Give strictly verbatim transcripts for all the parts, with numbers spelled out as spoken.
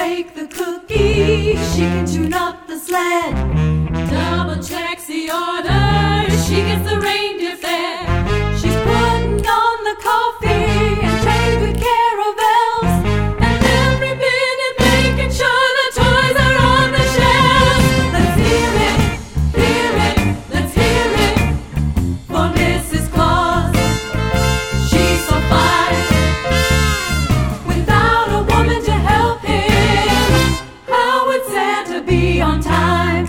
bake the cookies, she can tune up the sled, double checks the orders, she gets the reindeer fed. She's putting on the coffee and taking good care of elves, and every minute making sure the toys are on the shelves. Let's hear it, hear it, let's hear it for Missus Claus. She's so fine. Without a woman to help him, how would Santa be on time?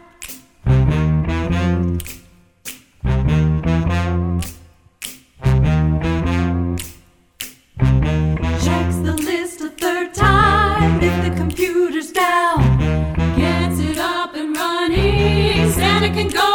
Checks the list a third time if the computer's down, gets it up and running, Santa can go